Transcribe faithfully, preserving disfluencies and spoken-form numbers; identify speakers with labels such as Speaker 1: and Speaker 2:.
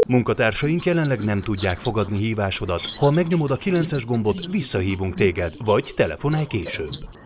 Speaker 1: Munkatársaink jelenleg nem tudják fogadni hívásodat. Ha megnyomod a kilences gombot, visszahívunk téged, vagy telefonálj később.